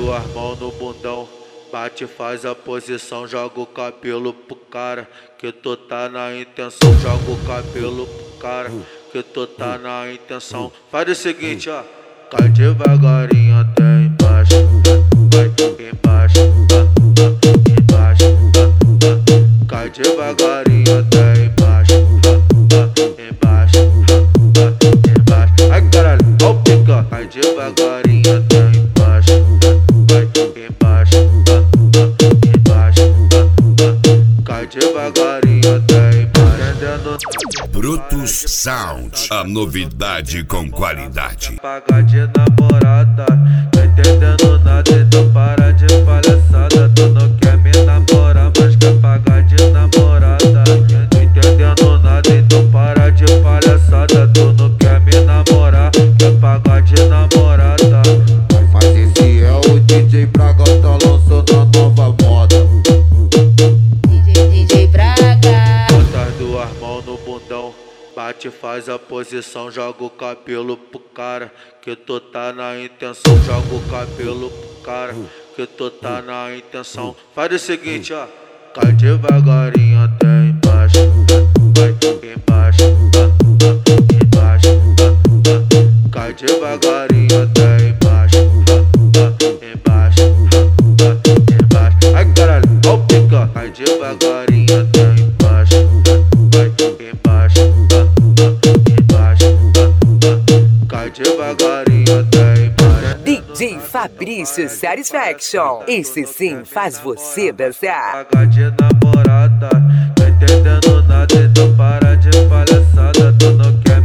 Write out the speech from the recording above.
duas mãos no bundão, bate, faz a posição, joga o cabelo pro cara, que tu tá na intenção, joga o cabelo pro cara, que tu tá na intenção. Faz o seguinte, ó, cai devagarinho até embaixo, vai embaixo, embaixo, cai devagarinho até embaixo, embaixo, embaixo. Ai caralho, ó o pica, cai devagarinho até embaixo, vai embaixo, embaixo, cai devagarinho até embaixo. Brutus Sound, a novidade com qualidade. Pagar de namorada, não entendendo nada, então para de palhaçada. Tu não quer me namorar, mas quer pagar de namorada. Não entendendo nada, então para de palhaçada. Tu não quer me namorar, quer pagar de namorada. Mas esse é o DJ Braga, tá lançando a nova moda. DJ Braga. Bota as duas mãos no bundão, bate, faz a posição, joga o cabelo pro cara, que tu tá na intenção, joga o cabelo pro cara, que tu tá na intenção. Faz o seguinte, ó, cai devagarinho até embaixo, vai embaixo, embaixo, cai devagarinho até embaixo, embaixo, embaixo. Ai caralho, ó o pica, cai devagarinho até embaixo, vai embaixo, embaixo, cai devagarinho até embaixo. DJ Fabrício Satisfaction, esse sim faz você dançar. Pagar de namorada, não entendendo nada, então para de palhaçada. Tu não quer